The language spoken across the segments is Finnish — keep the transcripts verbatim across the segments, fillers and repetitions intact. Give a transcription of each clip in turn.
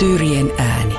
Marttyyrien ääni.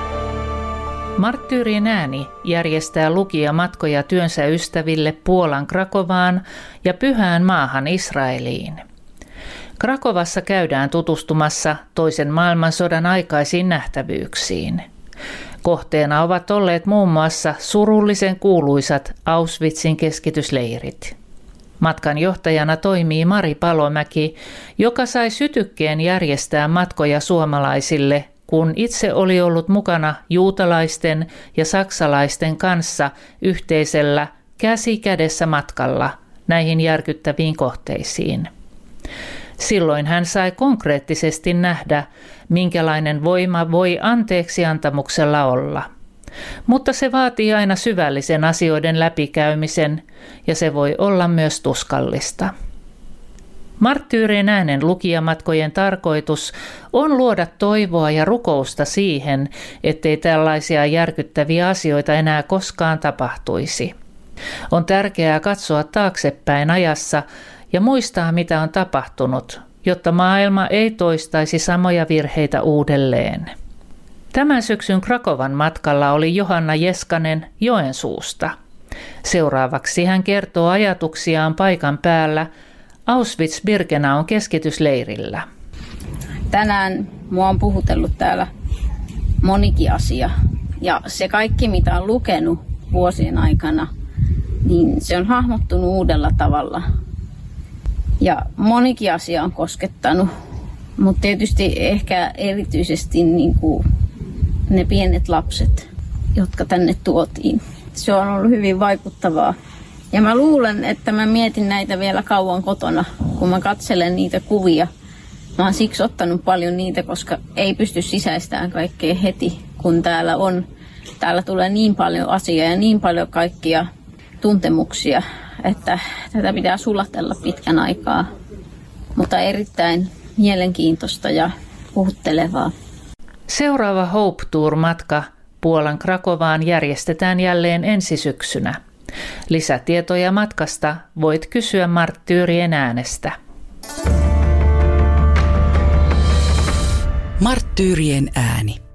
Marttyyrien ääni järjestää lukijamatkoja työnsä ystäville Puolan Krakovaan ja Pyhään maahan Israeliin. Krakovassa käydään tutustumassa toisen maailmansodan aikaisiin nähtävyyksiin. Kohteena ovat olleet muun muassa surullisen kuuluisat Auschwitzin keskitysleirit. Matkan johtajana toimii Mari Palomäki, joka sai sytykkeen järjestää matkoja suomalaisille, kun itse oli ollut mukana juutalaisten ja saksalaisten kanssa yhteisellä käsi kädessä matkalla näihin järkyttäviin kohteisiin. Silloin hän sai konkreettisesti nähdä, minkälainen voima voi anteeksiantamuksella olla. Mutta se vaatii aina syvällisen asioiden läpikäymisen ja se voi olla myös tuskallista. Marttyyrien äänen lukijamatkojen tarkoitus on luoda toivoa ja rukousta siihen, ettei tällaisia järkyttäviä asioita enää koskaan tapahtuisi. On tärkeää katsoa taaksepäin ajassa ja muistaa, mitä on tapahtunut, jotta maailma ei toistaisi samoja virheitä uudelleen. Tämän syksyn Krakovan matkalla oli Johanna Jeskanen Joensuusta. Seuraavaksi hän kertoo ajatuksiaan paikan päällä Auschwitz-Birkenaun keskitysleirillä. Tänään mua on puhutellut täällä monikin asia. Ja se kaikki, mitä on lukenut vuosien aikana, niin se on hahmottunut uudella tavalla. Ja monikin asia on koskettanut, mutta tietysti ehkä erityisesti niin kuin ne pienet lapset, jotka tänne tuotiin. Se on ollut hyvin vaikuttavaa. Ja mä luulen, että mä mietin näitä vielä kauan kotona, kun mä katselen niitä kuvia. Mä oon siksi ottanut paljon niitä, koska ei pysty sisäistämään kaikkea heti, kun täällä on. Täällä tulee niin paljon asiaa ja niin paljon kaikkia tuntemuksia, että tätä pitää sulatella pitkän aikaa. Mutta erittäin mielenkiintoista ja puhuttelevaa. Seuraava Hope Tour-matka Puolan Krakovaan järjestetään jälleen ensi syksynä. Lisätietoja matkasta voit kysyä Marttyyrien äänestä. Marttyyrien ääni.